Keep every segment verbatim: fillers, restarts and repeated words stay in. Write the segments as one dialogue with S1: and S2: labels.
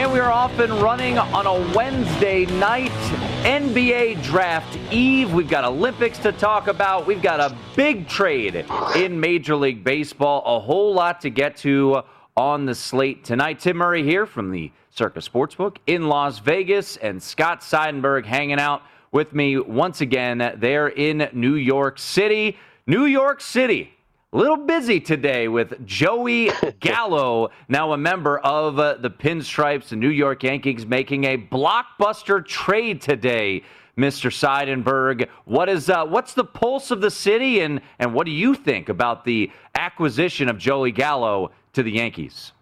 S1: And we are off and running on a Wednesday night, N B A Draft Eve. We've got Olympics to talk about. We've got a big trade in Major League Baseball. A whole lot to get to on the slate tonight. Tim Murray here from the Circa Sportsbook in Las Vegas, and Scott Seidenberg hanging out with me once again there in New York City. New York City. A little busy today with Joey Gallo, now a member of uh, the Pinstripes, the New York Yankees, making a blockbuster trade today. Mister Seidenberg, what is uh, what's the pulse of the city, and and what do you think about the acquisition of Joey Gallo to the Yankees?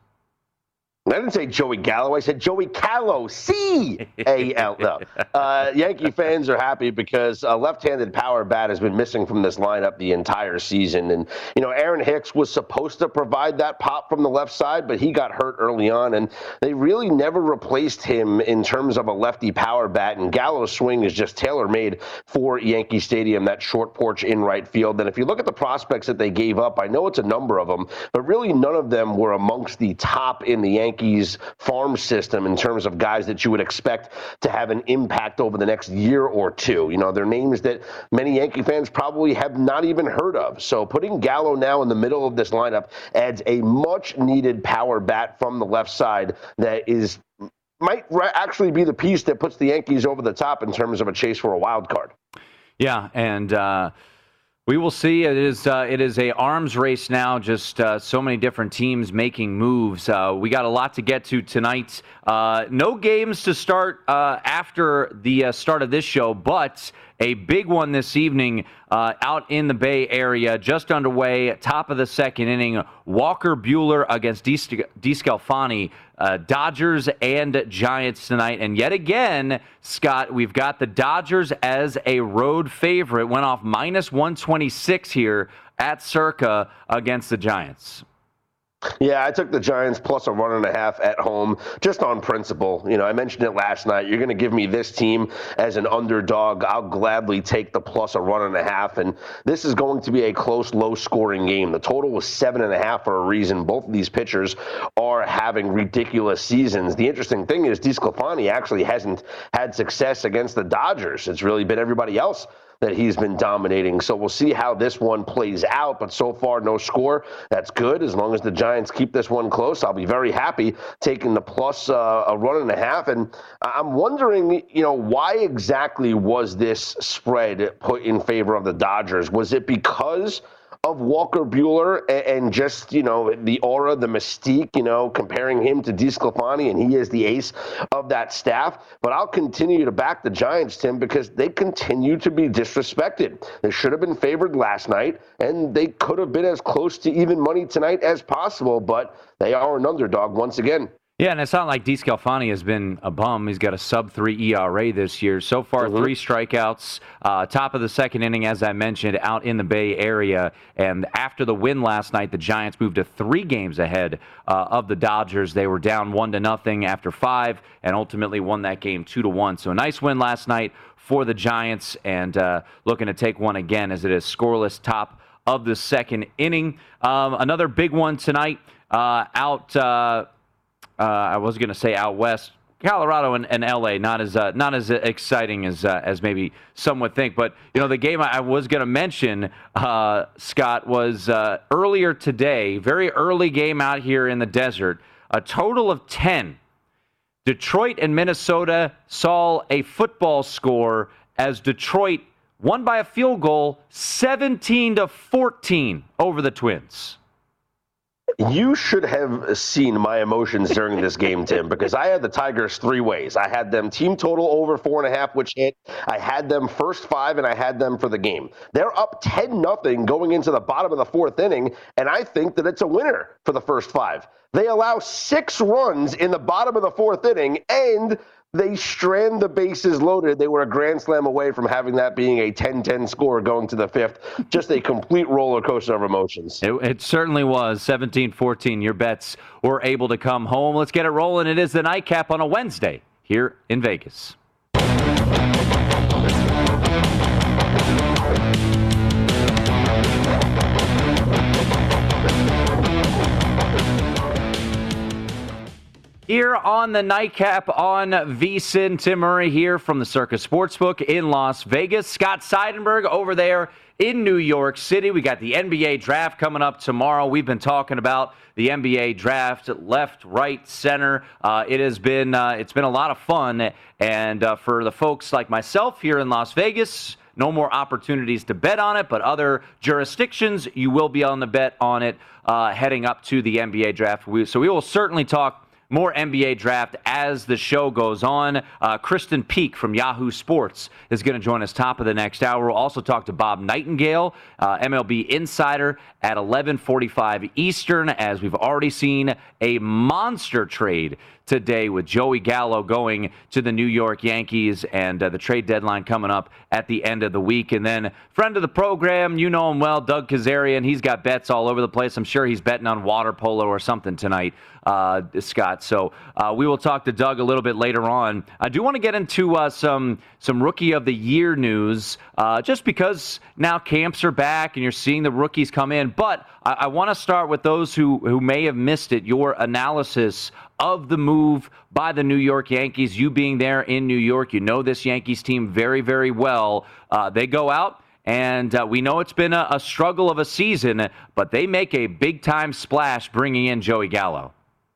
S2: I didn't say Joey Gallo. I said Joey Callow. C A L No. Uh, Yankee fans are happy because a left-handed power bat has been missing from this lineup the entire season. And, you know, Aaron Hicks was supposed to provide that pop from the left side, but he got hurt early on. And they really never replaced him in terms of a lefty power bat. And Gallo's swing is just tailor-made for Yankee Stadium, that short porch in right field. And if you look at the prospects that they gave up, I know it's a number of them, but really none of them were amongst the top in the Yankees farm system in terms of guys that you would expect to have an impact over the next year or two. You know, they're names that many Yankee fans probably have not even heard of. So putting Gallo now in the middle of this lineup adds a much-needed power bat from the left side that is might actually be the piece that puts the Yankees over the top in terms of a chase for a wild card.
S1: Yeah, and uh we will see. It is uh, it is a arms race now, just uh, so many different teams making moves. Uh, we got a lot to get to tonight. Uh, no games to start uh, after the uh, start of this show, but a big one this evening uh, out in the Bay Area, just underway, top of the second inning. Walker Buehler against DeSclafani. Uh, Dodgers and Giants tonight. And yet again, Scott, we've got the Dodgers as a road favorite. Went off minus one twenty-six here at Circa against the Giants.
S2: Yeah, I took the Giants plus a run and a half at home, just on principle. You know, I mentioned it last night. You're going to give me this team as an underdog. I'll gladly take the plus a run and a half. And this is going to be a close, low-scoring game. The total was seven and a half for a reason. Both of these pitchers are having ridiculous seasons. The interesting thing is DeSclafani actually hasn't had success against the Dodgers. It's really been everybody else that he's been dominating. So we'll see how this one plays out. But so far, no score. That's good. As long as the Giants keep this one close, I'll be very happy taking the plus uh, a run and a half. And I'm wondering, you know, why exactly was this spread put in favor of the Dodgers? Was it because of Walker Buehler and just, you know, the aura, the mystique, you know, comparing him to DeSclafani, and he is the ace of that staff? But I'll continue to back the Giants, Tim, because they continue to be disrespected. They should have been favored last night, and they could have been as close to even money tonight as possible, but they are an underdog once again.
S1: Yeah, and it's not like DeSclafani has been a bum. He's got a sub three E R A this year. So far, mm-hmm. three strikeouts, uh, top of the second inning, as I mentioned, out in the Bay Area. And after the win last night, the Giants moved to three games ahead uh, of the Dodgers. They were down one to nothing after five, and ultimately won that game two to one. So a nice win last night for the Giants, and uh, looking to take one again as it is scoreless top of the second inning. Um, another big one tonight uh, out. Uh, Uh, I was going to say out west, Colorado and, and L A, not as uh, not as exciting as uh, as maybe some would think. But you know, the game I was going to mention, uh, Scott, was uh, earlier today. Very early game out here in the desert. A total of ten. Detroit and Minnesota saw a football score as Detroit won by a field goal, seventeen to fourteen over the Twins.
S2: You should have seen my emotions during this game, Tim, because I had the Tigers three ways. I had them team total over four and a half, which hit. I had them first five, and I had them for the game. They're up ten nothing going into the bottom of the fourth inning, and I think that it's a winner for the first five. They allow six runs in the bottom of the fourth inning, and they strand the bases loaded. They were a grand slam away from having that being a ten ten score going to the fifth. Just a complete roller coaster of emotions.
S1: It, it certainly was. seventeen fourteen. Your bets were able to come home. Let's get it rolling. It is the nightcap on a Wednesday here in Vegas. Here on the Nightcap on VSiN, Tim Murray here from the Circus Sportsbook in Las Vegas. Scott Seidenberg over there in New York City. We got the N B A draft coming up tomorrow. We've been talking about the N B A draft, left, right, center. Uh, it has been uh, it's been a lot of fun, and uh, for the folks like myself here in Las Vegas, no more opportunities to bet on it, but other jurisdictions, you will be on the bet on it uh, heading up to the N B A draft. We, so we will certainly talk more N B A draft as the show goes on. Uh, Kristen Peak from Yahoo Sports is going to join us top of the next hour. We'll also talk to Bob Nightingale, uh, M L B insider, at eleven forty-five Eastern, as we've already seen a monster trade today with Joey Gallo going to the New York Yankees, and uh, the trade deadline coming up at the end of the week. And then friend of the program, you know him well, Doug Kazarian. He's got bets all over the place. I'm sure he's betting on water polo or something tonight, uh, Scott. So uh, we will talk to Doug a little bit later on. I do want to get into uh, some some Rookie of the Year news, uh, just because now camps are back and you're seeing the rookies come in. But I, I want to start with those who, who may have missed it, your analysis of the move by the New York Yankees. You being there in New York, you know this Yankees team very, very well. Uh, they go out, and uh, we know it's been a, a struggle of a season, but they make a big-time splash bringing in Joey Gallo.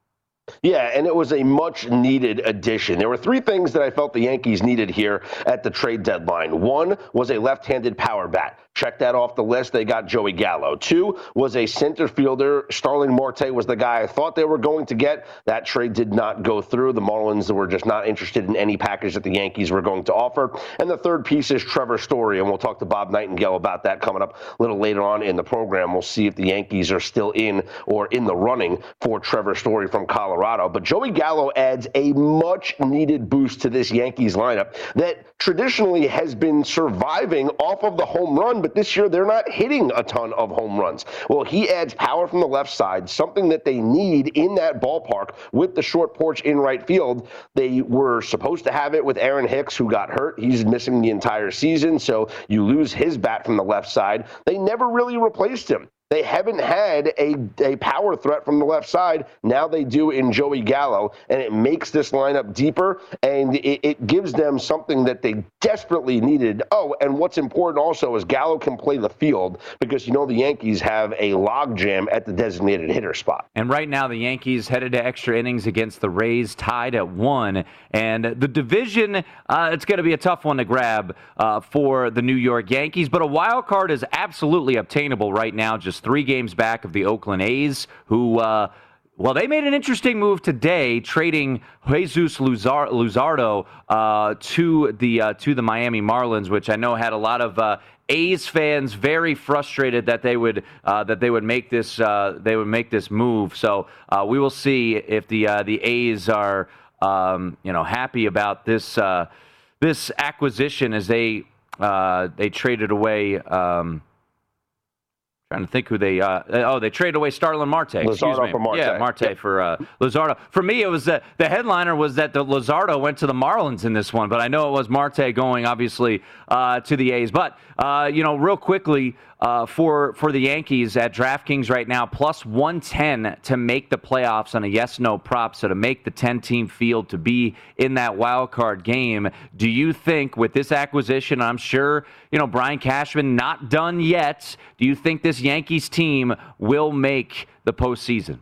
S2: Yeah, and it was a much-needed addition. There were three things that I felt the Yankees needed here at the trade deadline. One was a left-handed power bat. Check that off the list. They got Joey Gallo. Two was a center fielder. Starling Marte was the guy I thought they were going to get. That trade did not go through. The Marlins were just not interested in any package that the Yankees were going to offer. And the third piece is Trevor Story, and we'll talk to Bob Nightingale about that coming up a little later on in the program. We'll see if the Yankees are still in or in the running for Trevor Story from Colorado. But Joey Gallo adds a much-needed boost to this Yankees lineup that traditionally has been surviving off of the home run, but this year they're not hitting a ton of home runs. Well, he adds power from the left side, something that they need in that ballpark with the short porch in right field. They were supposed to have it with Aaron Hicks, who got hurt. He's missing the entire season, so you lose his bat from the left side. They never really replaced him. They haven't had a, a power threat from the left side. Now they do in Joey Gallo, and it makes this lineup deeper, and it, it gives them something that they desperately needed. Oh, and what's important also is Gallo can play the field, because you know the Yankees have a logjam at the designated hitter spot.
S1: And right now the Yankees headed to extra innings against the Rays, tied at one. And the division, uh, it's going to be a tough one to grab uh, for the New York Yankees, but a wild card is absolutely obtainable right now, just three games back of the Oakland A's, who, uh, well, they made an interesting move today, trading Jesus Luzar- Luzardo uh, to the uh, to the Miami Marlins, which I know had a lot of uh, A's fans very frustrated that they would uh, that they would make this uh, they would make this move. So uh, we will see if the uh, the A's are um, you know happy about this uh, this acquisition as they uh, they traded away. Um, Trying to think who they, uh, oh, they traded away Starlin Marte. Excuse
S2: Luzardo
S1: me.
S2: for Marte.
S1: Yeah, Marte
S2: yep.
S1: for uh, Luzardo. For me, it was uh, the headliner was that the Luzardo went to the Marlins in this one, but I know it was Marte going, obviously, uh, to the A's. But, uh, you know, real quickly, uh, for for the Yankees at DraftKings right now, plus one ten to make the playoffs on a yes-no prop, so to make the ten-team field to be in that wild card game. Do you think with this acquisition, I'm sure, you know, Brian Cashman not done yet, do you think this Yankees team will make the postseason?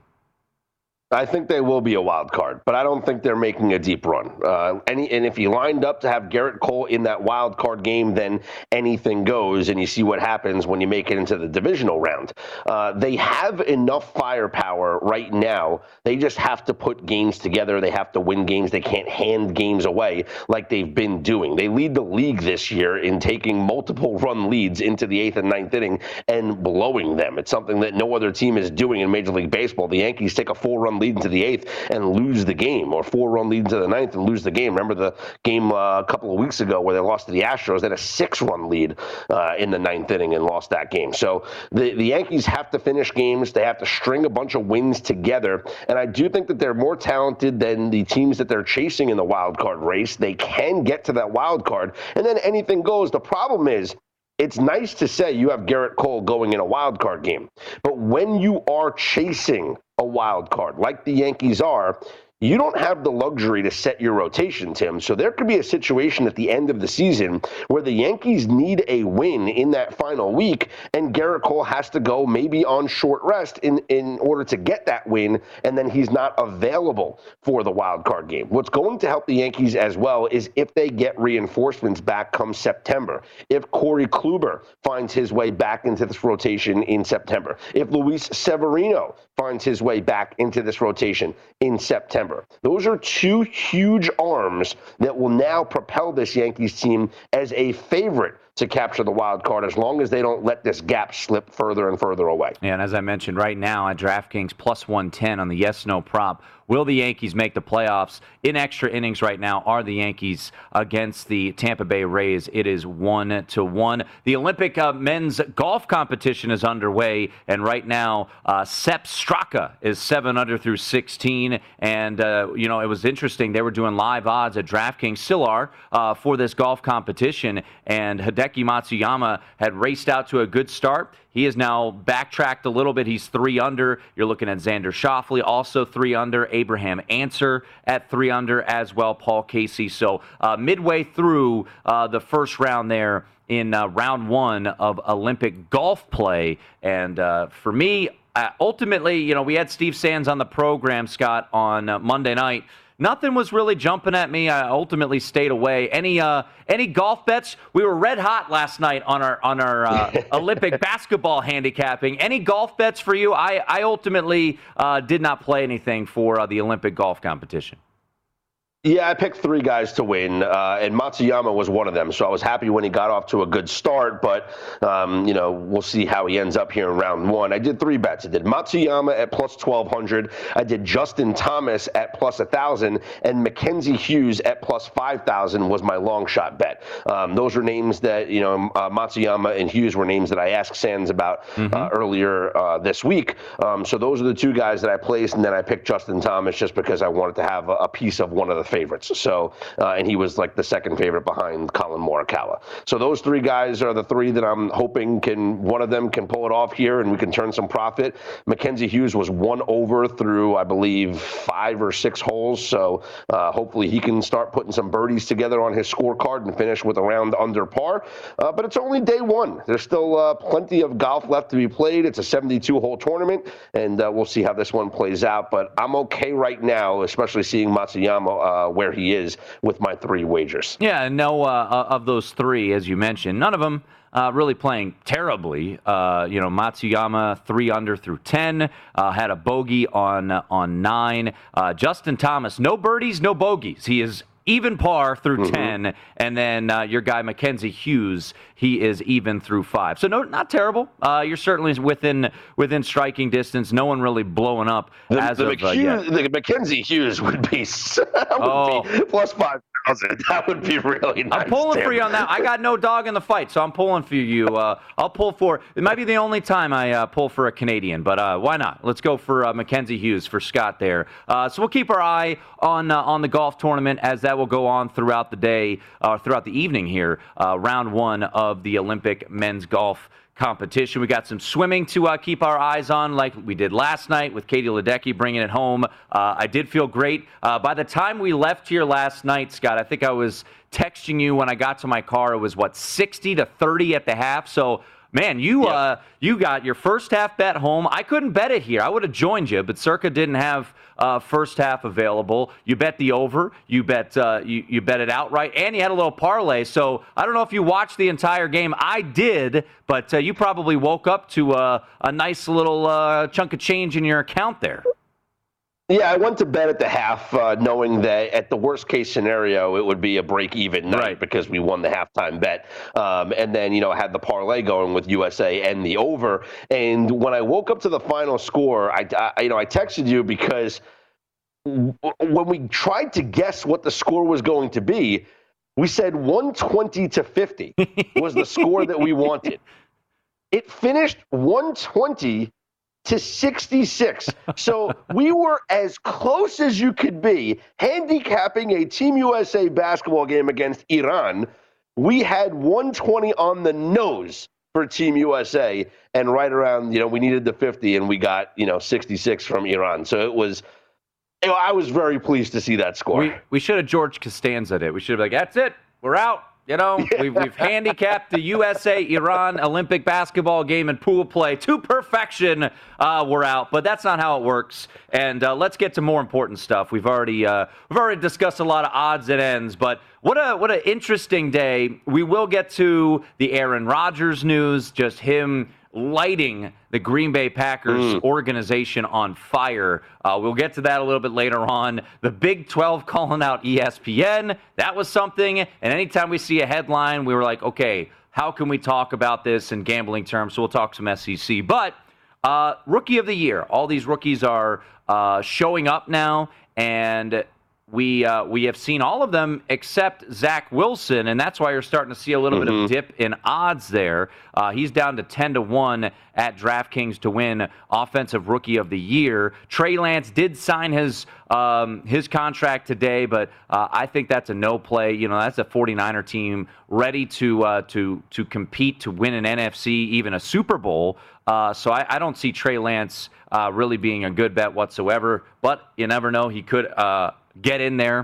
S2: I think they will be a wild card, but I don't think they're making a deep run. Uh, any, and if you lined up to have Garrett Cole in that wild card game, then anything goes, and you see what happens when you make it into the divisional round. Uh, they have enough firepower right now. They just have to put games together. They have to win games. They can't hand games away like they've been doing. They lead the league this year in taking multiple run leads into the eighth and ninth inning and blowing them. It's something that no other team is doing in Major League Baseball. The Yankees take a four-run lead into the eighth and lose the game, or four-run lead into the ninth and lose the game. Remember the game uh, a couple of weeks ago where they lost to the Astros? They had a six-run lead uh, in the ninth inning and lost that game. So the, the Yankees have to finish games. They have to string a bunch of wins together, and I do think that they're more talented than the teams that they're chasing in the wild card race. They can get to that wild card, and then anything goes. The problem is, it's nice to say you have Garrett Cole going in a wild card game, but when you are chasing a wild card like the Yankees are, you don't have the luxury to set your rotation, Tim. So there could be a situation at the end of the season where the Yankees need a win in that final week, and Gerrit Cole has to go maybe on short rest in, in order to get that win, and then he's not available for the wild card game. What's going to help the Yankees as well is if they get reinforcements back come September. If Corey Kluber finds his way back into this rotation in September. If Luis Severino finds his way back into this rotation in September. Those are two huge arms that will now propel this Yankees team as a favorite to capture the wild card as long as they don't let this gap slip further and further away.
S1: Yeah, and as I mentioned, right now at DraftKings plus one ten on the yes-no prop, will the Yankees make the playoffs? In extra innings right now are the Yankees against the Tampa Bay Rays. It is one to one. The Olympic uh, men's golf competition is underway, and right now uh, Sepp Straka is seven under through sixteen. And, uh, you know, it was interesting. They were doing live odds at DraftKings, still are, uh, for this golf competition, and Hideki Matsuyama had raced out to a good start. He is now backtracked a little bit. He's three under. You're looking at Xander Schauffele, also three under. Abraham Ancer at three under as well. Paul Casey. So uh, midway through uh, the first round there in uh, round one of Olympic golf play. And uh, for me, uh, ultimately, you know, we had Steve Sands on the program, Scott, on uh, Monday night. Nothing was really jumping at me. I ultimately stayed away. Any uh, any golf bets? We were red hot last night on our on our uh, Olympic basketball handicapping. Any golf bets for you? I, I ultimately uh, did not play anything for uh, the Olympic golf competition.
S2: Yeah, I picked three guys to win, uh, and Matsuyama was one of them. So I was happy when he got off to a good start, but, um, you know, we'll see how he ends up here in round one. I did three bets. I did Matsuyama at plus twelve hundred. I did Justin Thomas at plus one thousand, and Mackenzie Hughes at plus five thousand was my long shot bet. Um, those are names that, you know, uh, Matsuyama and Hughes were names that I asked Sands about mm-hmm. uh, earlier uh, this week. Um, so those are the two guys that I placed, and then I picked Justin Thomas just because I wanted to have a, a piece of one of the favorites. So, uh, and he was like the second favorite behind Colin Morikawa. So those three guys are the three that I'm hoping can, one of them can pull it off here and we can turn some profit. Mackenzie Hughes was one over through, I believe, five or six holes. So uh, hopefully he can start putting some birdies together on his scorecard and finish with a round under par. Uh, but it's only day one. There's still uh, plenty of golf left to be played. It's a seventy-two hole tournament, and uh, we'll see how this one plays out. But I'm okay right now, especially seeing Matsuyama uh, where he is with my three wagers.
S1: Yeah, no, uh, of those three, as you mentioned, none of them uh, really playing terribly. Uh, you know, Matsuyama three under through ten, uh, had a bogey on uh, on nine. Uh, Justin Thomas, no birdies, no bogeys. He is even par through mm-hmm. ten, and then uh, your guy Mackenzie Hughes, he is even through five. So no, not terrible. Uh, you're certainly within within striking distance. No one really blowing up
S2: the,
S1: as
S2: the
S1: of uh,
S2: yet. The Mackenzie Hughes would be, would oh. be plus five thousand. That would be really nice.
S1: I'm pulling
S2: Tim.
S1: for you on that. I got no dog in the fight, so I'm pulling for you. Uh, I'll pull for. It might be the only time I uh, pull for a Canadian, but uh, why not? Let's go for uh, Mackenzie Hughes for Scott there. Uh, so we'll keep our eye on uh, on the golf tournament as that will go on throughout the day, uh, throughout the evening here, uh, round one of the Olympic men's golf competition. We got some swimming to uh, keep our eyes on, like we did last night with Katie Ledecky bringing it home. Uh, I did feel great. Uh, by the time we left here last night, Scott, I think I was texting you when I got to my car. It was, what, sixty to thirty at the half? So, man, you yep. uh, you got your first half bet home. I couldn't bet it here. I would have joined you, but Circa didn't have uh, first half available. You bet the over. You bet uh, you, you bet it outright, and you had a little parlay. So I don't know if you watched the entire game. I did, but uh, you probably woke up to uh, a nice little uh, chunk of change in your account there.
S2: Yeah, I went to bed at the half uh, knowing that at the worst case scenario, it would be a break-even night right. because we won the halftime bet. Um, and then, you know, I had the parlay going with U S A and the over. And when I woke up to the final score, I, I you know, I texted you because when we tried to guess what the score was going to be, we said one twenty to fifty was the score that we wanted. It finished one twenty to sixty-six. So we were as close as you could be handicapping a Team U S A basketball game against Iran. We had one twenty on the nose for Team U S A, and right around, you know, we needed the fifty, and we got, you know, sixty-six from Iran. So it was You know, I was very pleased to see that score.
S1: We, we should have George Costanza'd it. We should have been like, that's it. We're out. You know, we've, we've handicapped the U S A-Iran Olympic basketball game and pool play to perfection. Uh, we're out, but that's not how it works. And uh, let's get to more important stuff. We've already uh, we've already discussed a lot of odds and ends, but what a what an interesting day. We will get to the Aaron Rodgers news, just him lighting the Green Bay Packers mm. organization on fire. Uh, we'll get to that a little bit later on. The Big twelve calling out E S P N. That was something. And anytime we see a headline, we were like, okay, how can we talk about this in gambling terms? So we'll talk some S E C. But uh, Rookie of the Year. All these rookies are uh, showing up now, and We uh, we have seen all of them except Zach Wilson, and that's why you're starting to see a little mm-hmm. bit of a dip in odds there. Uh, he's down to ten to one at DraftKings to win Offensive Rookie of the Year. Trey Lance did sign his um, his contract today, but uh, I think that's a no play. You know, that's a 49er team ready to uh, to to compete to win an N F C, even a Super Bowl. Uh, so I, I don't see Trey Lance uh, really being a good bet whatsoever. But you never know; he could. Uh, get in there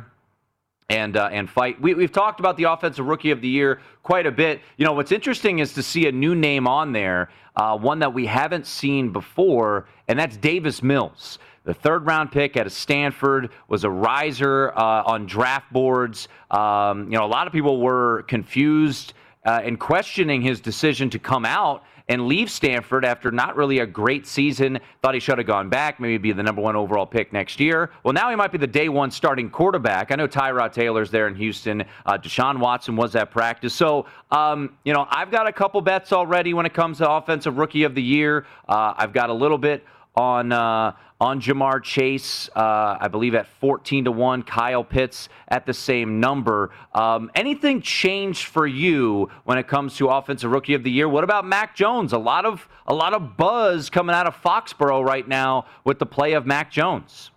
S1: and uh, and fight. We, we've talked about the Offensive Rookie of the Year quite a bit. You know, what's interesting is to see a new name on there, uh, one that we haven't seen before, and that's Davis Mills. The third-round pick out of Stanford was a riser uh, on draft boards. Um, you know, a lot of people were confused uh, and questioning his decision to come out and leave Stanford after not really a great season. Thought he should have gone back, maybe be the number one overall pick next year. Well, now he might be the day one starting quarterback. I know Tyrod Taylor's there in Houston. Uh, Deshaun Watson was at practice. So, um, you know, I've got a couple bets already when it comes to Offensive Rookie of the Year. Uh, I've got a little bit on uh, on Jamar Chase, uh, I believe at fourteen to one. Kyle Pitts at the same number. Um, anything changed for you when it comes to Offensive Rookie of the Year? What about Mac Jones? A lot of a lot of buzz coming out of Foxborough right now with the play of Mac Jones.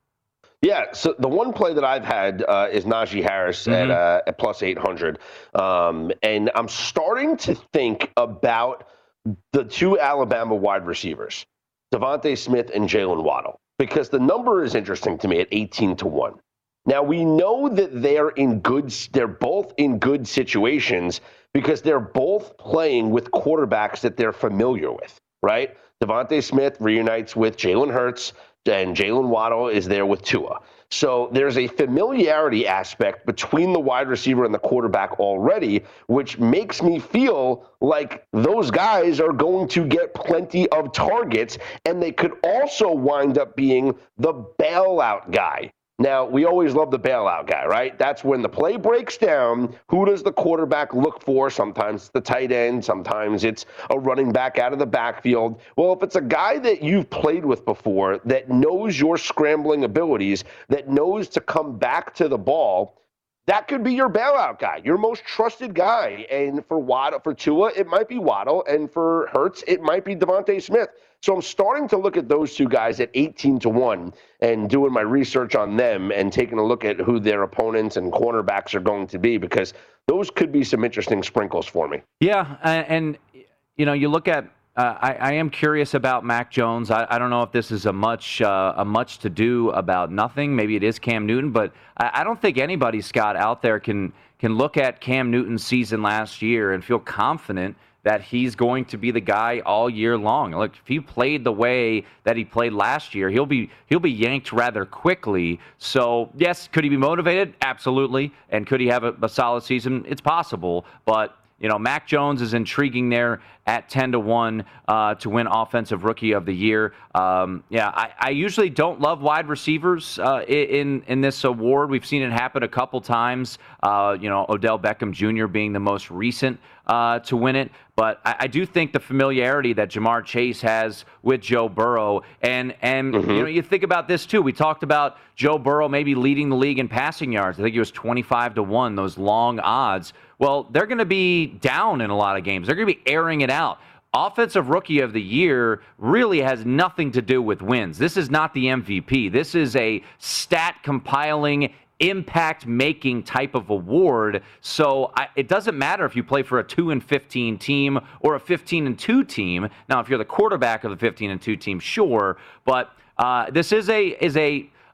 S2: Yeah, so the one play that I've had uh, is Najee Harris mm-hmm. at, uh, at plus eight hundred. Um, and I'm starting to think about the two Alabama wide receivers, Devontae Smith and Jalen Waddle, because the number is interesting to me at eighteen to one. Now, we know that they're in good, they're both in good situations because they're both playing with quarterbacks that they're familiar with, right? Devontae Smith reunites with Jalen Hurts, and Jalen Waddle is there with Tua. So there's a familiarity aspect between the wide receiver and the quarterback already, which makes me feel like those guys are going to get plenty of targets, and they could also wind up being the bailout guy. Now, we always love the bailout guy, right? That's when the play breaks down. Who does the quarterback look for? Sometimes it's the tight end. Sometimes it's a running back out of the backfield. Well, if it's a guy that you've played with before that knows your scrambling abilities, that knows to come back to the ball, that could be your bailout guy, your most trusted guy. And for Waddle, for Tua, it might be Waddle. And for Hurts, it might be Devontae Smith. So I'm starting to look at those two guys at eighteen to one and doing my research on them and taking a look at who their opponents and cornerbacks are going to be, because those could be some interesting sprinkles for me.
S1: Yeah, and, you know, you look at Uh, I, I am curious about Mac Jones. I, I don't know if this is a much uh, a much to do about nothing. Maybe it is Cam Newton, but I, I don't think anybody, Scott, out there can can look at Cam Newton's season last year and feel confident that he's going to be the guy all year long. Look, if he played the way that he played last year, he'll be he'll be yanked rather quickly. So, yes, could he be motivated? Absolutely. And could he have a, a solid season? It's possible, but you know, Mac Jones is intriguing there at ten to one uh, to win Offensive Rookie of the Year. Um, yeah, I, I usually don't love wide receivers uh, in in this award. We've seen it happen a couple times. Uh, you know, Odell Beckham Junior being the most recent uh, to win it. But I, I do think the familiarity that Jamar Chase has with Joe Burrow, and and mm-hmm. you know, you think about this too. We talked about Joe Burrow maybe leading the league in passing yards. I think it was twenty-five to one. Those long odds. Well, they're going to be down in a lot of games. They're going to be airing it out. Offensive Rookie of the Year really has nothing to do with wins. This is not the M V P. This is a stat compiling, impact making type of award. So I, it doesn't matter if you play for a two and fifteen team or a fifteen and two team. Now, if you're the quarterback of the fifteen and two team, sure, but uh, this is a is a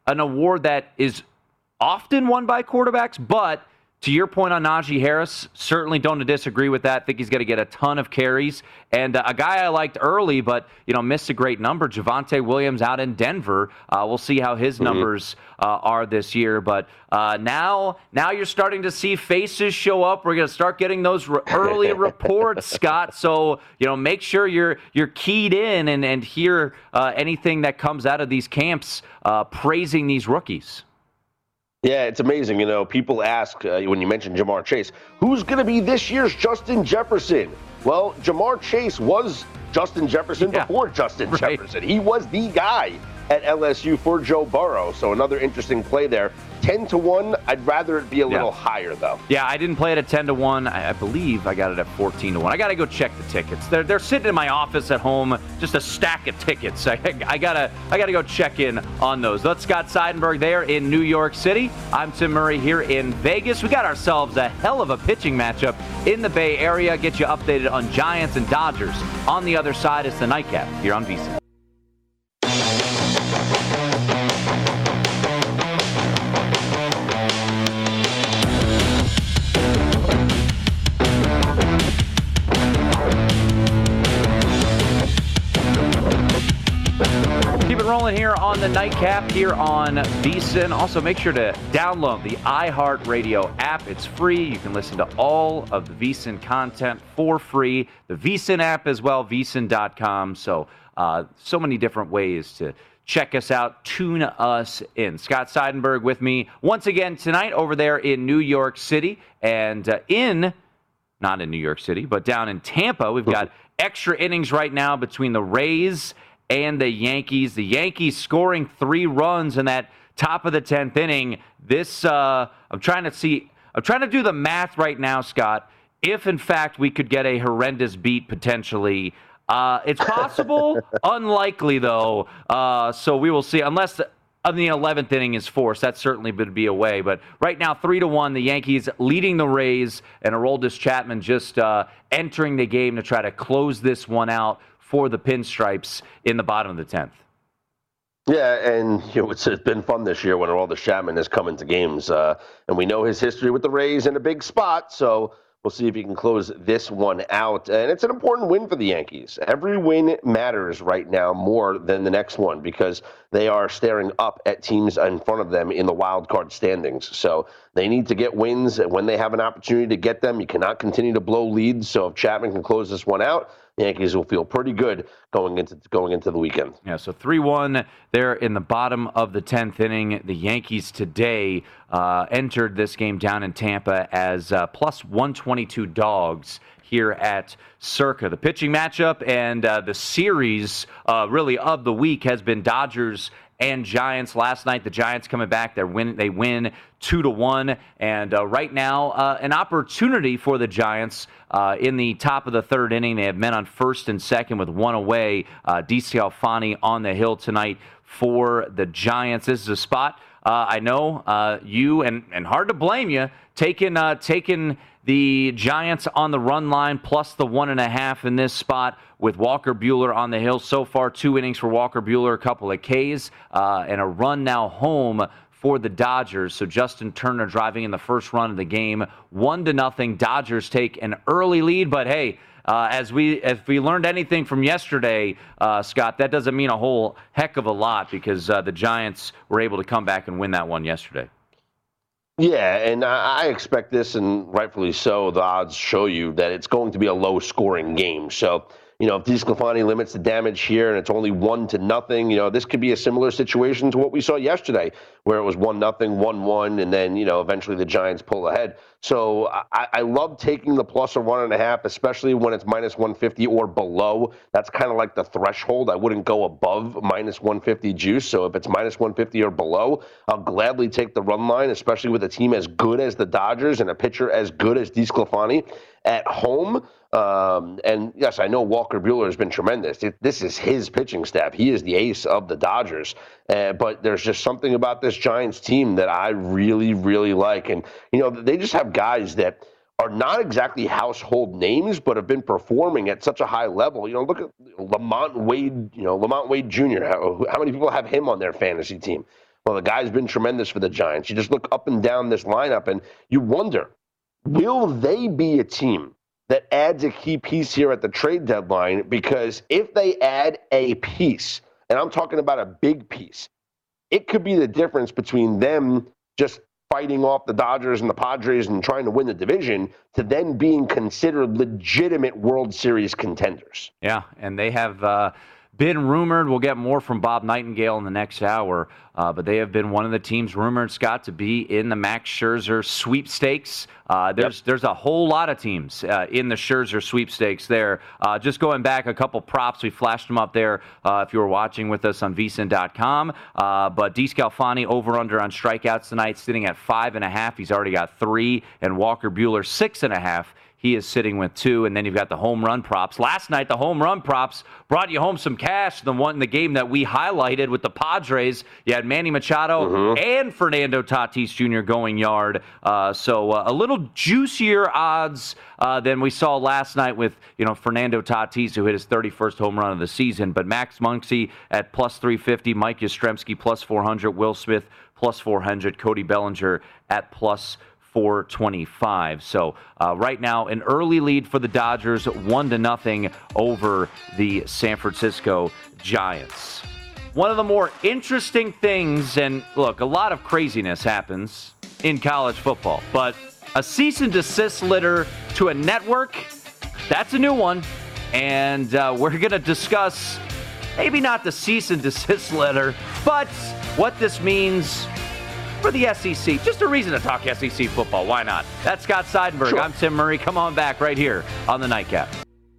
S1: an award that is often won by quarterbacks, but to your point on Najee Harris, certainly don't disagree with that. I think he's going to get a ton of carries. And uh, a guy I liked early, but you know missed a great number, Javonte Williams out in Denver. Uh, we'll see how his mm-hmm. numbers uh, are this year. But uh, now, now you're starting to see faces show up. We're going to start getting those re- early reports, Scott. So you know, make sure you're you're keyed in and and hear uh, anything that comes out of these camps uh, praising these rookies.
S2: Yeah, it's amazing. You know, people ask uh, when you mention Ja'Marr Chase, who's going to be this year's Justin Jefferson? Well, Ja'Marr Chase was Justin Jefferson yeah, before Justin right. Jefferson. He was the guy at L S U for Joe Burrow. So another interesting play there. ten to one, I'd rather it be a yeah. little higher, though.
S1: Yeah, I didn't play it at ten to one. I, I believe I got it at fourteen to one. I got to go check the tickets. They're, they're sitting in my office at home, just a stack of tickets. I, I got to I gotta go check in on those. That's Scott Seidenberg there in New York City. I'm Tim Murray here in Vegas. We got ourselves a hell of a pitching matchup in the Bay Area. Get you updated on Giants and Dodgers. On the other side is the Nightcap here on VSiN. Rolling here on the Nightcap here on VSiN. Also, make sure to download the iHeartRadio app. It's free. You can listen to all of the VSiN content for free. The VSiN app as well, V S I N dot com. So, uh, so many different ways to check us out, tune us in. Scott Seidenberg with me once again tonight over there in New York City. And uh, in, not in New York City, but down in Tampa, we've got extra innings right now between the Rays and the Yankees. The Yankees scoring three runs in that top of the tenth inning. This, uh, I'm trying to see, I'm trying to do the math right now, Scott. If, in fact, we could get a horrendous beat potentially. Uh, it's possible, unlikely, though. Uh, so we will see. Unless the, uh, the eleventh inning is forced, that certainly would be a way. But right now, three to one, the Yankees leading the Rays, and Aroldis Chapman just uh, entering the game to try to close this one out for the Pinstripes in the bottom of the tenth.
S2: Yeah, and you know, it's, it's been fun this year when Aroldis Chapman has come into games. Uh, and we know his history with the Rays in a big spot, so we'll see if he can close this one out. And it's an important win for the Yankees. Every win matters right now more than the next one because they are staring up at teams in front of them in the wild card standings. So they need to get wins, and when they have an opportunity to get them, you cannot continue to blow leads. So if Chapman can close this one out, the Yankees will feel pretty good going into going into the weekend.
S1: Yeah, so three one there in the bottom of the tenth inning. The Yankees today uh, entered this game down in Tampa as uh, plus one twenty-two dogs here at Circa. The pitching matchup and uh, the series uh, really of the week has been Dodgers and Giants. Last night, the Giants coming back. They win. They win two to one. And uh, right now, uh, an opportunity for the Giants uh, in the top of the third inning. They have men on first and second with one away. Uh, DeSclafani on the hill tonight for the Giants. This is a spot uh, I know uh, you and and hard to blame you taking uh, taking the Giants on the run line plus the one and a half in this spot with Walker Buehler on the hill. So far, two innings for Walker Buehler, a couple of Ks, uh, and a run now home for the Dodgers. So Justin Turner driving in the first run of the game. One to nothing. Dodgers take an early lead, but hey, uh, as we if we learned anything from yesterday, uh, Scott, that doesn't mean a whole heck of a lot because uh, the Giants were able to come back and win that one yesterday.
S2: Yeah, and I expect this, and rightfully so, the odds show you that it's going to be a low-scoring game. So, you know, if DeSclafani limits the damage here and it's only one to nothing, you know, this could be a similar situation to what we saw yesterday, where it was one nothing, one one, and then, you know, eventually the Giants pull ahead. So I, I love taking the plus or one and a half, especially when it's minus one fifty or below. That's kind of like the threshold. I wouldn't go above minus one fifty juice. So if it's minus one fifty or below, I'll gladly take the run line, especially with a team as good as the Dodgers and a pitcher as good as DeSclafani at home. Um, and yes, I know Walker Buehler has been tremendous. It, this is his pitching staff. He is the ace of the Dodgers. Uh, but there's just something about this Giants team that I really, really like. And, you know, they just have guys that are not exactly household names, but have been performing at such a high level. You know, look at Lamont Wade, you know, Lamont Wade Junior How, how many people have him on their fantasy team? Well, the guy's been tremendous for the Giants. You just look up and down this lineup, and you wonder, will they be a team that adds a key piece here at the trade deadline? Because if they add a piece, and I'm talking about a big piece, it could be the difference between them just fighting off the Dodgers and the Padres and trying to win the division to then being considered legitimate World Series contenders.
S1: Yeah, and they have uh, been rumored. We'll get more from Bob Nightingale in the next hour, uh, but they have been one of the teams rumored, Scott, to be in the Max Scherzer sweepstakes. Uh, there's yep. there's a whole lot of teams uh, in the Scherzer sweepstakes there. Uh, just going back a couple props, we flashed them up there uh, if you were watching with us on V S I N dot com. Uh, but DeScalfani over-under on strikeouts tonight, sitting at five and a half. He's already got three, and Walker Buehler six and a half. He is sitting with two, and then you've got the home run props. Last night, the home run props brought you home some cash. The one, the game that we highlighted with the Padres, you had Manny Machado mm-hmm. and Fernando Tatis Junior going yard. Uh, so uh, a little juicier odds uh, than we saw last night with you know Fernando Tatis, who hit his thirty-first home run of the season. But Max Muncy at plus three fifty, Mike Yastrzemski plus four hundred, Will Smith plus four hundred, Cody Bellinger at plus four twenty-five. So uh, right now, an early lead for the Dodgers, one to nothing over the San Francisco Giants. One of the more interesting things, and look, a lot of craziness happens in college football, but a cease and desist letter to a network, that's a new one. And uh, we're going to discuss maybe not the cease and desist letter, but what this means for the S E C. Just a reason to talk S E C football. Why not? That's Scott Seidenberg. Sure. I'm Tim Murray. Come on back right here on the Nightcap.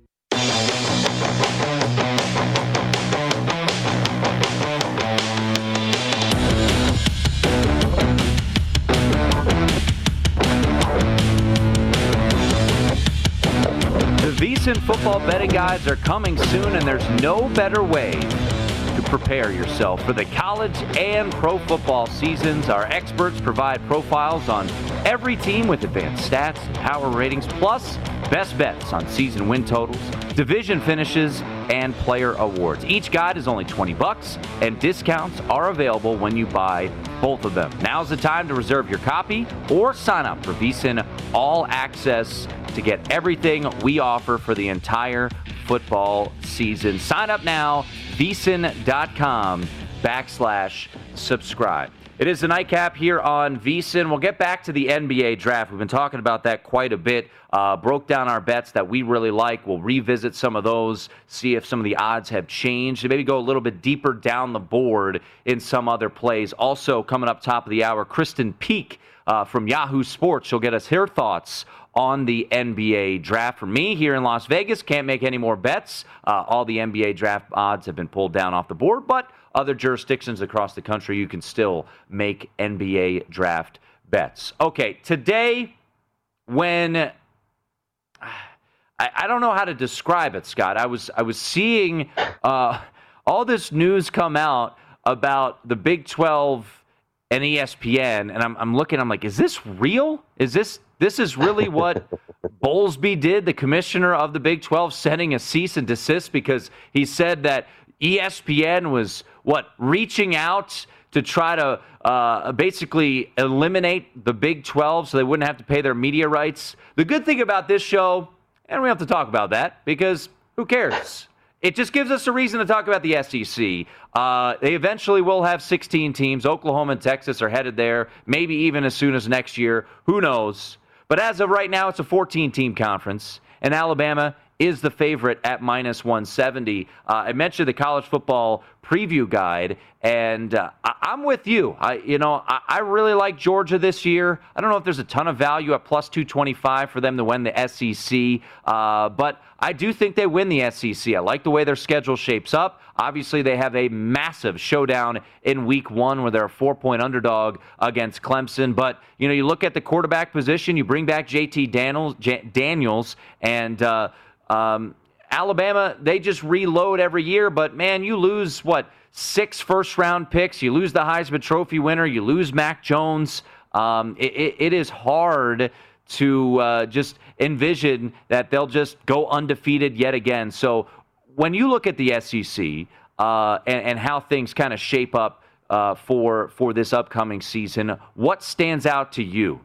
S1: The VSiN football betting guides are coming soon, and there's no better way to prepare yourself for the college and pro football seasons. Our experts provide profiles on every team with advanced stats and power ratings, plus best bets on season win totals, division finishes, and player awards. Each guide is only twenty bucks, and discounts are available when you buy both of them. Now's the time to reserve your copy or sign up for VSiN All Access to get everything we offer for the entire football season. Sign up now, VSiN.com backslash subscribe. It is the Nightcap here on VSiN. We'll get back to the N B A draft. We've been talking about that quite a bit. Uh, broke down our bets that we really like. We'll revisit some of those, see if some of the odds have changed, and maybe go a little bit deeper down the board in some other plays. Also, coming up top of the hour, Kristen Peak uh, from Yahoo Sports. She'll get us her thoughts on the N B A draft. For me here in Las Vegas, can't make any more bets. Uh, all the N B A draft odds have been pulled down off the board, but other jurisdictions across the country, you can still make N B A draft bets. Okay, today, when I, I don't know how to describe it, Scott. I was I was seeing uh, all this news come out about the Big twelve and E S P N, and I'm I'm looking. I'm like, is this real? Is this This is really what Bowlesby did, the commissioner of the Big twelve, sending a cease and desist because he said that E S P N was, what, reaching out to try to uh, basically eliminate the Big twelve so they wouldn't have to pay their media rights. The good thing about this show, and we have to talk about that because who cares? It just gives us a reason to talk about the S E C. Uh, they eventually will have sixteen teams. Oklahoma and Texas are headed there, maybe even as soon as next year. Who knows? But as of right now, it's a fourteen-team conference, and Alabama is the favorite at minus one seventy. Uh, I mentioned the college football preview guide, and uh, I- I'm with you. I, you know, I-, I really like Georgia this year. I don't know if there's a ton of value at plus two twenty-five for them to win the S E C, uh, but I do think they win the S E C. I like the way their schedule shapes up. Obviously, they have a massive showdown in week one where they're a four-point underdog against Clemson. But, you know, you look at the quarterback position, you bring back J T Daniels, J- Daniels and uh, um, Alabama, they just reload every year. But, man, you lose, what, six first-round picks. You lose the Heisman Trophy winner. You lose Mac Jones. Um, it, it, it is hard to uh, just envision that they'll just go undefeated yet again. So when you look at the S E C uh, and, and how things kind of shape up uh, for for this upcoming season. What stands out to you?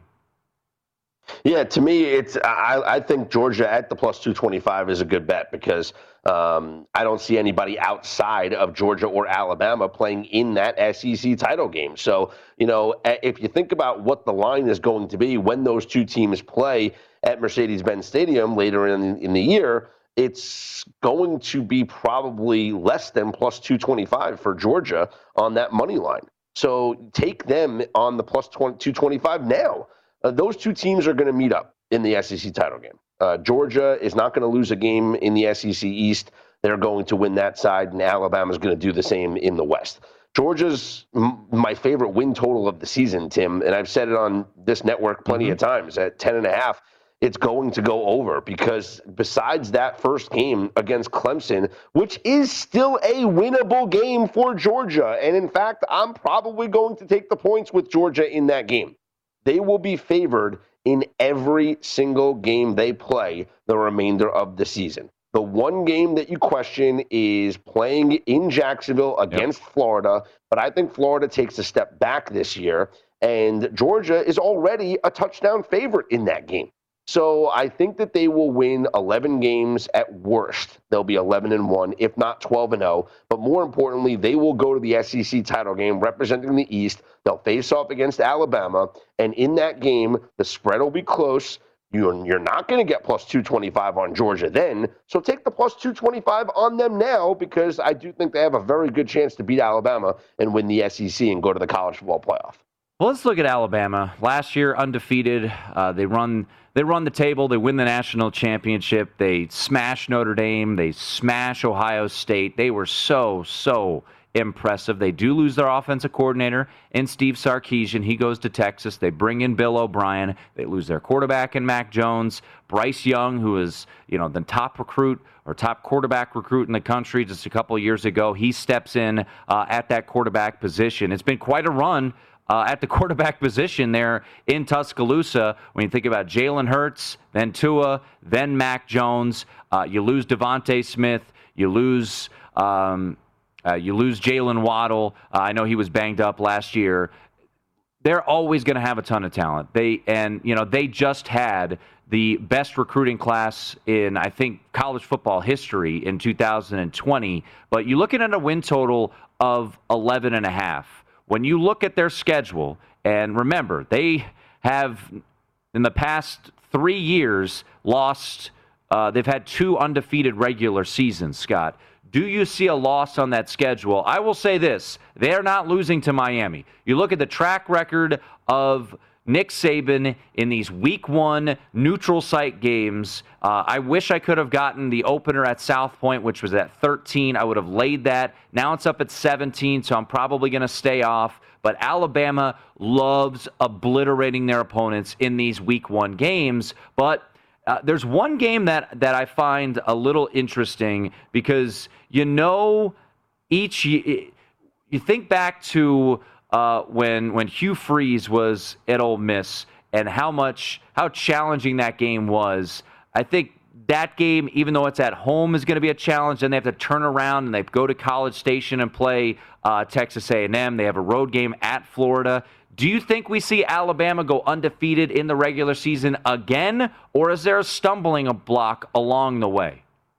S2: Yeah, to me, it's I, I think Georgia at the plus two twenty-five is a good bet because um, I don't see anybody outside of Georgia or Alabama playing in that S E C title game. So, you know, if you think about what the line is going to be when those two teams play at Mercedes-Benz Stadium later in, in the year, it's going to be probably less than plus two twenty-five for Georgia on that money line. So take them on the plus two twenty-five now. Uh, those two teams are going to meet up in the S E C title game. Uh, Georgia is not going to lose a game in the S E C East. They're going to win that side, and Alabama is going to do the same in the West. Georgia's m- my favorite win total of the season, Tim, and I've said it on this network plenty mm-hmm. of times. At ten and a half, it's going to go over because besides that first game against Clemson, which is still a winnable game for Georgia, and in fact, I'm probably going to take the points with Georgia in that game. They will be favored in every single game they play the remainder of the season. The one game that you question is playing in Jacksonville against yep. Florida, but I think Florida takes a step back this year, and Georgia is already a touchdown favorite in that game. So I think that they will win eleven games at worst. They'll be eleven and one, if not twelve and oh. But more importantly, they will go to the S E C title game representing the East. They'll face off against Alabama. And in that game, the spread will be close. You're, you're not going to get plus two twenty-five on Georgia then. So take the plus two twenty-five on them now because I do think they have a very good chance to beat Alabama and win the S E C and go to the college football playoff.
S1: Well, let's look at Alabama. Last year, undefeated. Uh, they run they run the table. They win the national championship. They smash Notre Dame. They smash Ohio State. They were so, so impressive. They do lose their offensive coordinator in Steve Sarkisian. He goes to Texas. They bring in Bill O'Brien. They lose their quarterback in Mac Jones. Bryce Young, who is, you know, the top recruit or top quarterback recruit in the country just a couple of years ago, he steps in uh, at that quarterback position. It's been quite a run Uh, at the quarterback position there in Tuscaloosa. When you think about Jalen Hurts, then Tua, then Mac Jones, uh, you lose Devontae Smith, you lose um, uh, you lose Jalen Waddle. Uh, I know he was banged up last year. They're always going to have a ton of talent. They and you know they just had the best recruiting class in I think college football history in two thousand twenty. But you're looking at a win total of eleven and a half. When you look at their schedule, and remember, they have, in the past three years, lost, uh, they've had two undefeated regular seasons, Scott. Do you see a loss on that schedule? I will say this, they're not losing to Miami. You look at the track record of Nick Saban in these week one neutral site games. Uh, I wish I could have gotten the opener at South Point, which was at thirteen. I would have laid that. Now it's up at seventeen, so I'm probably going to stay off. But Alabama loves obliterating their opponents in these week one games. But uh, there's one game that, that I find a little interesting because, you know, each you, you think back to Uh, when when Hugh Freeze was at Ole Miss and how much how challenging that game was. I think that game, even though it's at home, is going to be a challenge. Then they have to turn around and they go to College Station and play uh, Texas A and M. They have a road game at Florida. Do you think we see Alabama go undefeated in the regular season again, or is there a stumbling block along the way?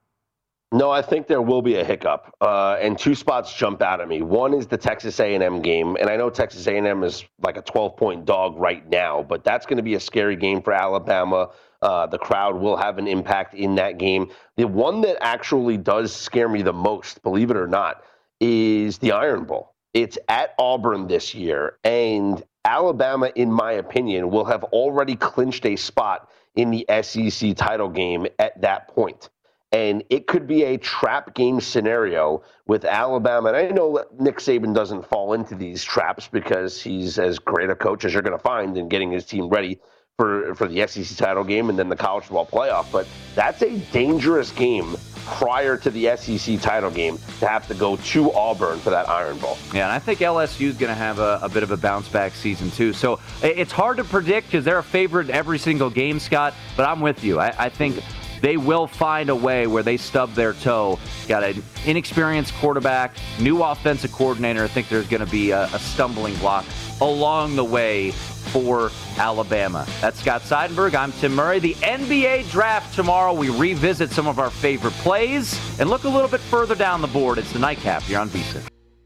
S2: No, I think there will be a hiccup, uh, and two spots jump out at me. One is the Texas A and M game, and I know Texas A and M is like a twelve-point dog right now, but that's going to be a scary game for Alabama. Uh, the crowd will have an impact in that game. The one that actually does scare me the most, believe it or not, is the Iron Bowl. It's at Auburn this year, and Alabama, in my opinion, will have already clinched a spot in the S E C title game at that point. And it could be a trap game scenario with Alabama. And I know Nick Saban doesn't fall into these traps because he's as great a coach as you're going to find in getting his team ready for, for the S E C title game and then the college football playoff. But that's a dangerous game prior to the S E C title game to have to go to Auburn for that Iron Bowl.
S1: Yeah, and I think L S U is going to have a, a bit of a bounce-back season, too. So it's hard to predict because they're a favorite in every single game, Scott, but I'm with you. I, I think they will find a way where they stub their toe. Got an inexperienced quarterback, new offensive coordinator. I think there's going to be a, a stumbling block along the way for Alabama. That's Scott Seidenberg. I'm Tim Murray. The N B A draft tomorrow. We revisit some of our favorite plays and look a little bit further down the board. It's the Nightcap here on VSiN.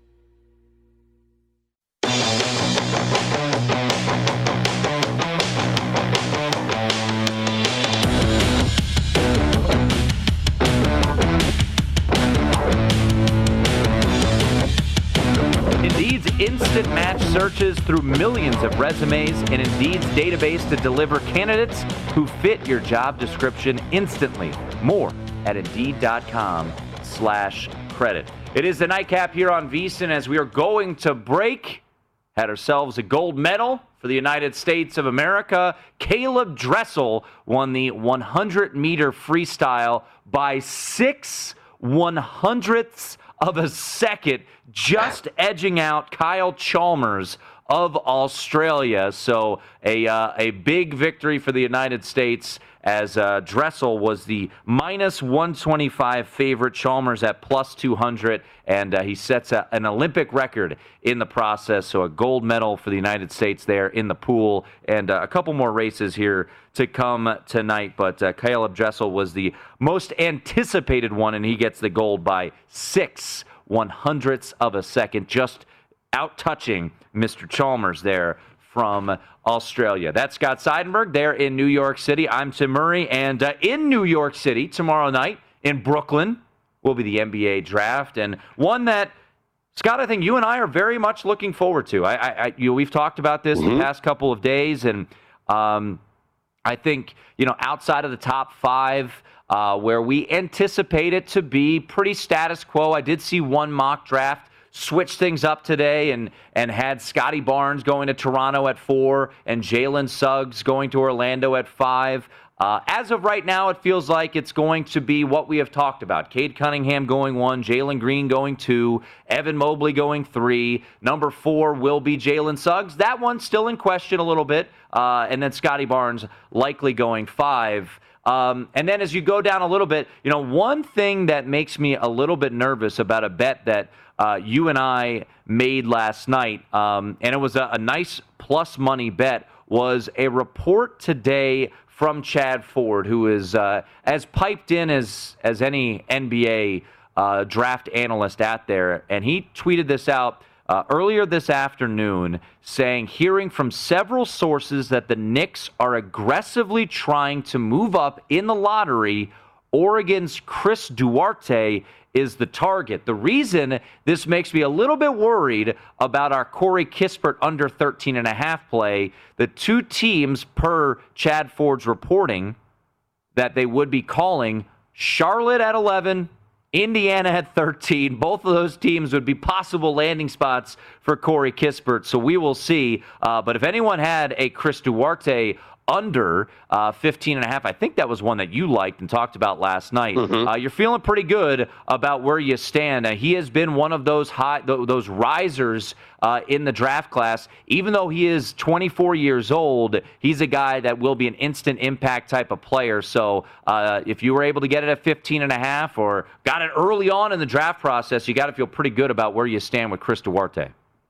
S1: Indeed's instant match searches through millions of resumes and Indeed's database to deliver candidates who fit your job description instantly. More at Indeed.com slash credit. It is the Nightcap here on VSiN as we are going to break. Had ourselves a gold medal for the United States of America. Caleb Dressel won the one hundred meter freestyle by six one hundredths of a second, just edging out Kyle Chalmers of Australia. So a uh, a big victory for the United States as uh, Dressel was the minus one twenty-five favorite, Chalmers at plus two hundred, and uh, he sets a, an Olympic record in the process. So a gold medal for the United States there in the pool, and uh, a couple more races here to come tonight. But uh, Caleb Dressel was the most anticipated one, and he gets the gold by six one hundredths of a second, just out-touching Mister Chalmers there from Australia. That's Scott Seidenberg there in New York City. I'm Tim Murray, and uh, in New York City tomorrow night in Brooklyn will be the N B A draft, and one that, Scott, I think you and I are very much looking forward to. I, I, I you know, we've talked about this mm-hmm. the past couple of days, and um, I think, you know, outside of the top five, uh, where we anticipate it to be pretty status quo. I did see one mock draft switch things up today and and had Scotty Barnes going to Toronto at four and Jalen Suggs going to Orlando at five. Uh, as of right now, it feels like it's going to be what we have talked about. Cade Cunningham going one, Jalen Green going two, Evan Mobley going three. Number four will be Jalen Suggs. That one's still in question a little bit. Uh, and then Scotty Barnes likely going five. Um, and then as you go down a little bit, you know, one thing that makes me a little bit nervous about a bet that uh, you and I made last night, um, and it was a, a nice plus money bet, was a report today from Chad Ford, who is uh, as piped in as, as any N B A uh, draft analyst out there. And he tweeted this out uh, earlier this afternoon saying, hearing from several sources that the Knicks are aggressively trying to move up in the lottery, Oregon's Chris Duarte is the target. The reason this makes me a little bit worried about our Corey Kispert under thirteen and a half play, the two teams per Chad Ford's reporting that they would be calling, Charlotte at eleven, Indiana at thirteen. Both of those teams would be possible landing spots for Corey Kispert, so we will see. Uh, but if anyone had a Chris Duarte under uh, fifteen and a half, I think that was one that you liked and talked about last night. Mm-hmm. Uh, you're feeling pretty good about where you stand. Uh, he has been one of those high, th- those risers uh, in the draft class. Even though he is twenty-four years old, he's a guy that will be an instant impact type of player. So uh, if you were able to get it at fifteen and a half or got it early on in the draft process, you got to feel pretty good about where you stand with Chris Duarte.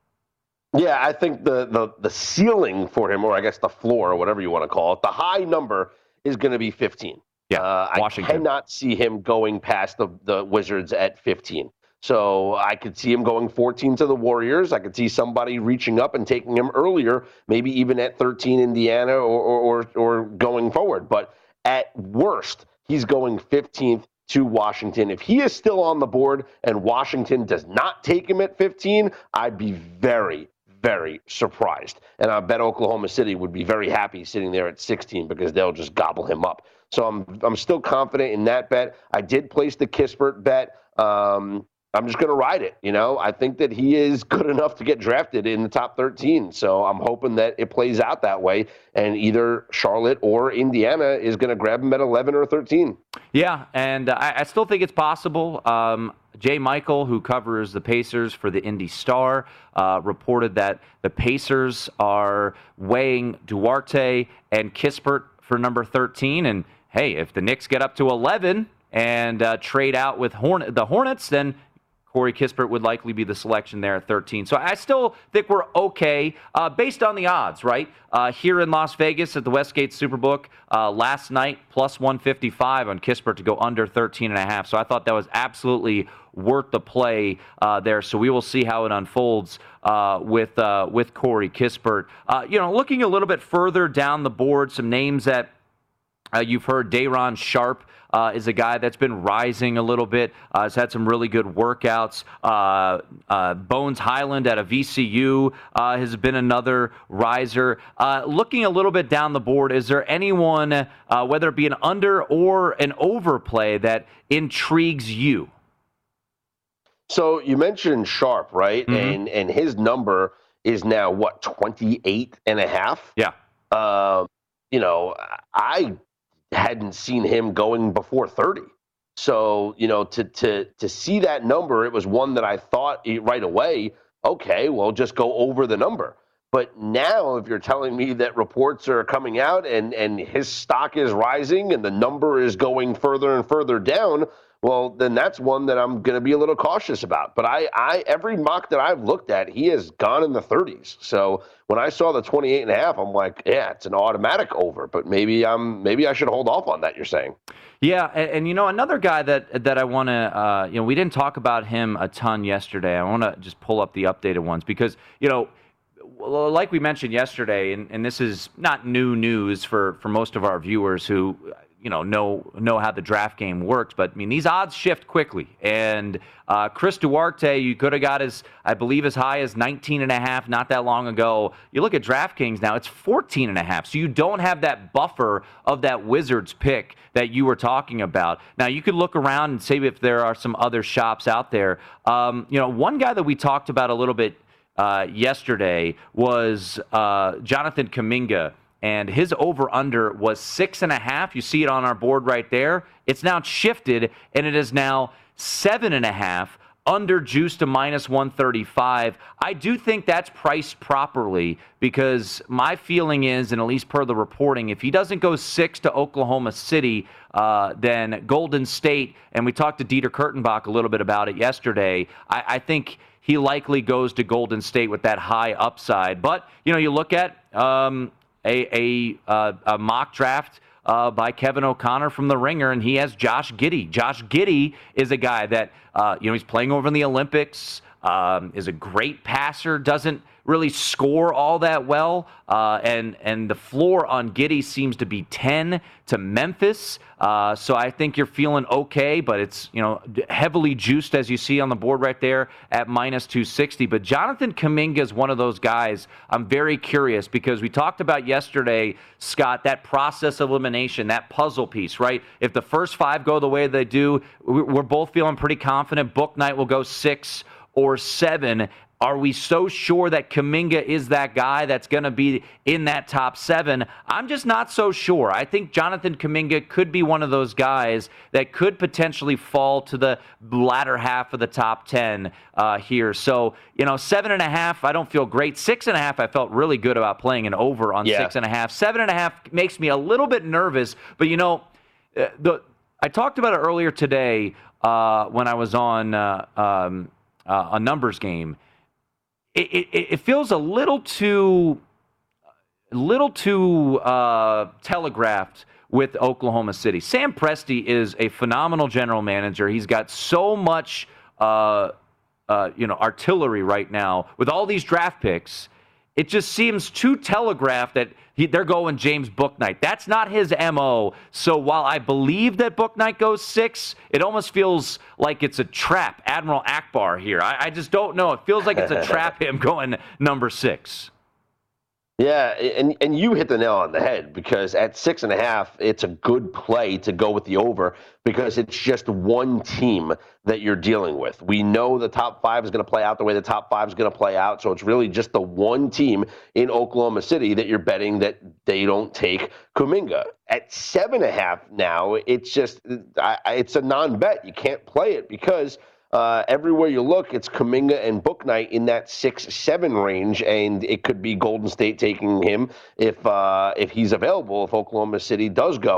S2: Yeah, I think the, the the ceiling for him, or I guess the floor, or whatever you want to call it, the high number is going to be fifteen.
S1: Yeah,
S2: uh,
S1: Washington.
S2: I cannot see him going past the, the Wizards at fifteen. So I could see him going fourteen to the Warriors. I could see somebody reaching up and taking him earlier, maybe even at thirteen Indiana or or, or, or going forward. But at worst, he's going fifteenth to Washington. If he is still on the board and Washington does not take him at fifteen, I'd be very, very surprised. And I bet Oklahoma City would be very happy sitting there at sixteen because they'll just gobble him up. So I'm I'm still confident in that bet. I did place the Kispert bet. Um, I'm just going to ride it. You know, I think that he is good enough to get drafted in the top thirteen. So I'm hoping that it plays out that way. And either Charlotte or Indiana is going to grab him at eleven or thirteen.
S1: Yeah, and I, I still think it's possible. Um, Jay Michael, who covers the Pacers for the Indy Star, uh, reported that the Pacers are weighing Duarte and Kispert for number thirteen. And hey, if the Knicks get up to eleven and uh, trade out with Horn- the Hornets, then Corey Kispert would likely be the selection there at thirteen. So I still think we're okay uh, based on the odds, right? Uh, here in Las Vegas at the Westgate Superbook uh, last night, plus one fifty-five on Kispert to go under thirteen and a half. So I thought that was absolutely worth the play uh, there. So we will see how it unfolds uh, with uh, with Corey Kispert. Uh, you know, looking a little bit further down the board, some names that uh, you've heard, Day'Ron Sharpe. Uh, is a guy that's been rising a little bit, uh, has had some really good workouts. Uh, uh, Bones Highland at a V C U uh, has been another riser. Uh, looking a little bit down the board, is there anyone, uh, whether it be an under or an overplay, that intrigues you?
S2: So you mentioned Sharpe, right?
S1: Mm-hmm.
S2: And and his number is now, what, twenty-eight and a half?
S1: Yeah.
S2: Um, you know, I hadn't seen him going before thirty. So, you know, to to to see that number, it was one that I thought right away, okay, well, just go over the number. But now if you're telling me that reports are coming out and, and his stock is rising and the number is going further and further down, well, then that's one that I'm going to be a little cautious about. But I, I, every mock that I've looked at, he has gone in the thirties. So when I saw the twenty-eight and a half, I'm like, yeah, it's an automatic over. But maybe I'm, maybe I should hold off on that, you're saying.
S1: Yeah, and, and you know, another guy that that I want to, uh, you know, we didn't talk about him a ton yesterday. I want to just pull up the updated ones because, you know, like we mentioned yesterday, and, and this is not new news for, for most of our viewers who, you know, know know how the draft game works. But, I mean, these odds shift quickly. And uh, Chris Duarte, you could have got as, I believe, as high as nineteen and a half not that long ago. You look at DraftKings now, it's fourteen and a half. So you don't have that buffer of that Wizards pick that you were talking about. Now, you could look around and see if there are some other shops out there. Um, you know, one guy that we talked about a little bit uh, yesterday was uh, Jonathan Kuminga. And his over-under was six and a half. You see it on our board right there. It's now shifted, and it is now seven and a half, under juice to minus one thirty-five. I do think that's priced properly because my feeling is, and at least per the reporting, if he doesn't go six to Oklahoma City, uh, then Golden State, and we talked to Dieter Kurtenbach a little bit about it yesterday, I, I think he likely goes to Golden State with that high upside. But, you know, you look at um, a, a, uh, a mock draft uh, by Kevin O'Connor from The Ringer, and he has Josh Giddey. Josh Giddey is a guy that, uh, you know, he's playing over in the Olympics, um, is a great passer, doesn't really score all that well, uh, and and the floor on Giddey seems to be ten to Memphis. Uh, so I think you're feeling okay, but it's, you know, heavily juiced as you see on the board right there at minus two sixty. But Jonathan Kuminga is one of those guys I'm very curious because we talked about yesterday, Scott, that process of elimination, that puzzle piece, right? If the first five go the way they do, we're both feeling pretty confident Book Night will go six or seven. Are we so sure that Kuminga is that guy that's going to be in that top seven? I'm just not so sure. I think Jonathan Kuminga could be one of those guys that could potentially fall to the latter half of the top ten uh, here. So, you know, seven and a half, I don't feel great. Six and a half, I felt really good about playing an over on yeah. six and a half. Seven and a half makes me a little bit nervous. But, you know, the I talked about it earlier today uh, when I was on uh, um, uh, a numbers game. It, it, it feels a little too, little too uh, telegraphed with Oklahoma City. Sam Presti is a phenomenal general manager. He's got so much, uh, uh, you know, artillery right now with all these draft picks. It just seems too telegraphed that he, they're going James Bouknight. That's not his M O. So while I believe that Bouknight goes six, it almost feels like it's a trap. Admiral Akbar here. I, I just don't know. It feels like it's a trap him going number six.
S2: Yeah, and, and you hit the nail on the head because at six and a half, it's a good play to go with the over because it's just one team that you're dealing with. We know the top five is going to play out the way the top five is going to play out, so it's really just the one team in Oklahoma City that you're betting that they don't take Kuminga. At seven and a half now, it's just it's a non-bet. You can't play it because Uh, everywhere you look, it's Kuminga and Bouknight in that six seven range, and it could be Golden State taking him if uh, if he's available, if Oklahoma City does go.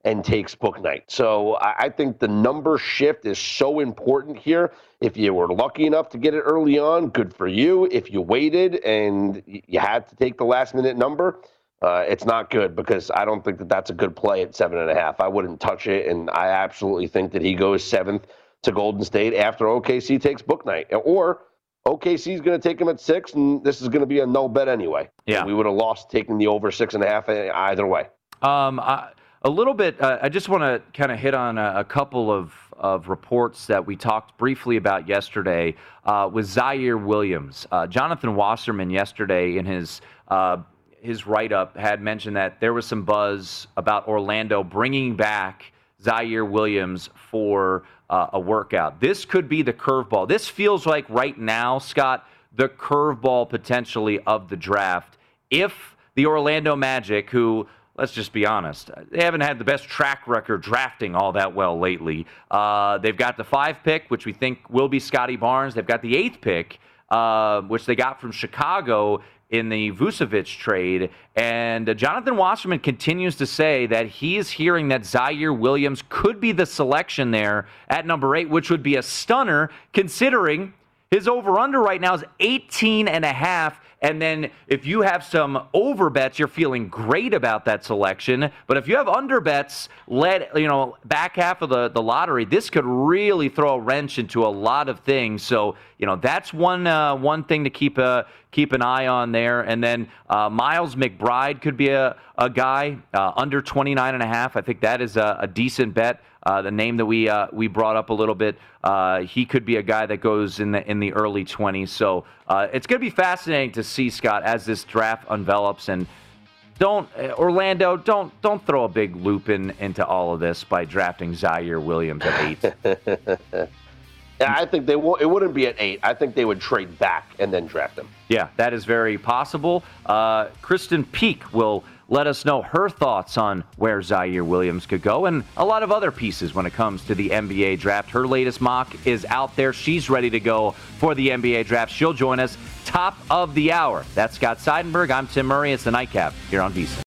S2: and takes Bouknight. So I, I think the number shift is so important here. If you were lucky enough to get it early on, good for you. If you waited and you had to take the last minute number, uh, it's not good, because I don't think that that's a good play at seven and a half. I wouldn't touch it, and I absolutely think that he goes seventh to Golden State after O K C takes Bouknight. Or O K C is going to take him at six, and this is going to be a no bet anyway.
S1: Yeah.
S2: And we would have lost taking the over six and a half either way.
S1: Um, I, a little bit, uh, I just want to kind of hit on a, a couple of, of reports that we talked briefly about yesterday uh, with Zaire Williams. Uh, Jonathan Wasserman yesterday in his uh, his write-up had mentioned that there was some buzz about Orlando bringing back Zaire Williams for uh, a workout. This could be the curveball. This feels like right now, Scott, the curveball potentially of the draft. If the Orlando Magic, who, let's just be honest, they haven't had the best track record drafting all that well lately. Uh, they've got the five pick, which we think will be Scotty Barnes. They've got the eighth pick, uh, which they got from Chicago in the Vucevic trade. And uh, Jonathan Wasserman continues to say that he is hearing that Zaire Williams could be the selection there at number eight, which would be a stunner considering his over-under right now is eighteen and a half. And then if you have some over bets, you're feeling great about that selection. But if you have under bets, let, you know, back half of the, the lottery, this could really throw a wrench into a lot of things. So, you know, that's one uh, one thing to keep a, keep an eye on there. And then uh, Miles McBride could be a, a guy uh, under twenty-nine and a half. I think that is a, a decent bet. Uh, the name that we uh, we brought up a little bit, uh, he could be a guy that goes in the in the early twenties. So uh, it's going to be fascinating to see, Scott, as this draft envelops. And don't Orlando, don't don't throw a big loop in into all of this by drafting Zaire Williams at eight.
S2: Yeah, I think they will. It wouldn't be at eight. I think they would trade back and then draft him.
S1: Yeah, that is very possible. Uh, Kristen Peak will let us know her thoughts on where Zaire Williams could go and a lot of other pieces when it comes to the N B A draft. Her latest mock is out there. She's ready to go for the N B A draft. She'll join us top of the hour. That's Scott Seidenberg. I'm Tim Murray. It's the Nightcap here on VSiN.